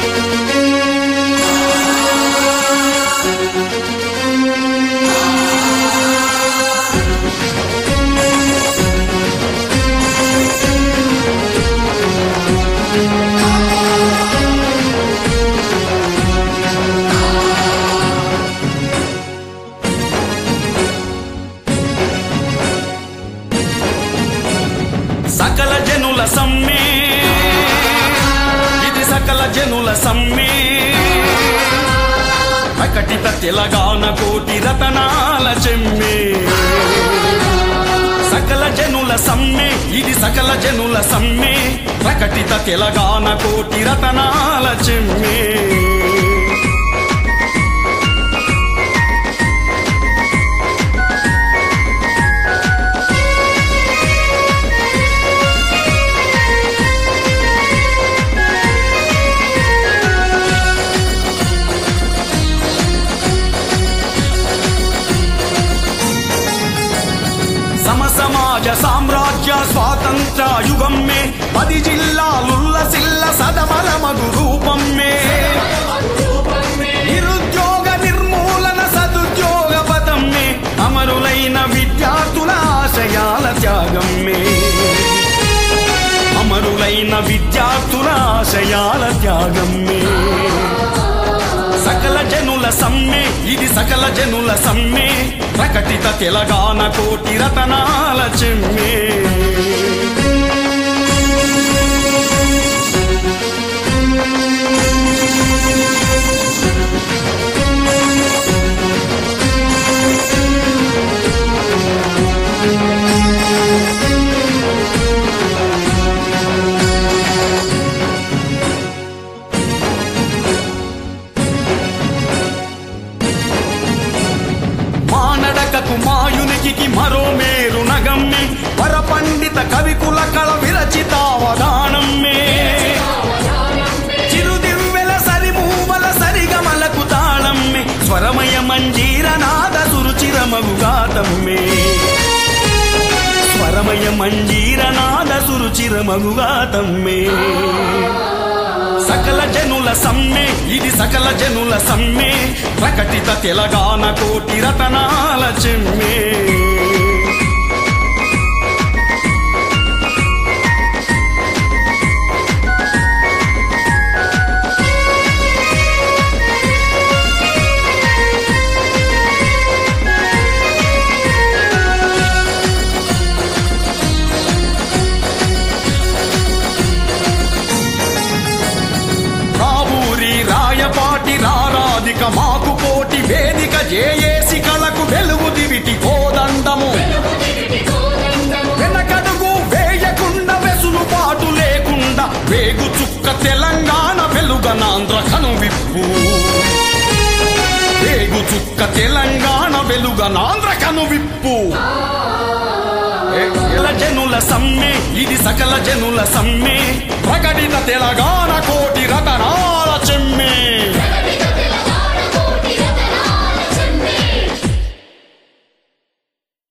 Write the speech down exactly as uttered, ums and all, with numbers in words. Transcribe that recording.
సకల జనుల సమ్మె ఇది సకల జనుల సమ్మె ప్రకటిత తెలంగాణ కోటి రతనాల చెమ్మె సకల జనుల సమ్మె ఇది సకల జనుల సమ్మె ప్రకటిత తెలంగాణ కోటి రతనాల చెమ్మె సమసమాజ సామ్రాజ్య స్వాతంత్ర యుగం మే పది జిల్లాలుల్లసిల్ల సదమల మగు రూపం మే నిరుద్యోగ నిర్మూలన సదుద్యోగ పదం మే అమరులైన విద్యార్థుల ఆశయాల త్యాగం మే అమరులైన విద్యార్థుల ఆశయాల త్యాగం మే సకల జనుల సమ్మె ఇది సకల జనుల సమ్మె ప్రకటిత తెలంగాణ కోటి రతనాల చెమ్మె మానడకకు మాయునికి మరో మేరు నగమ్మె పరపండిత కవికుల కళ విరచితావధానమ్మే చిరుదివ్వెల సరిమూవల సరిగమలకు తాళమ్మె స్వరమయ మంజీర నాద సురుచిరమగుగాతమ్మే స్వరమయ మంజీర నాద సురుచిరమగుగాతమ్మే సకల జనుల సమ్మె ఇది సకల జనుల సమ్మె ప్రకటిత తెలంగాణ కోటి రతనాల చెమ్మె రాయపాటి రారాధిక మాకు పోటీ వేదిక జేఏసి కళకు వెలుగు దివిటి కోదండము వెనకడుగు వేయకుండా వెసులుబాటు లేకుండా వేగు చుక్క తెలంగాణ వెలుగనాంధ్ర కనువిప్పు వేగు చుక్క తెలంగాణ వెలుగనాంధ్ర కనువిప్పు సకల జనుల సమ్మె ఇది సకల జనుల సమ్మె ప్రకటిత తెలంగాణ కోటి రతనా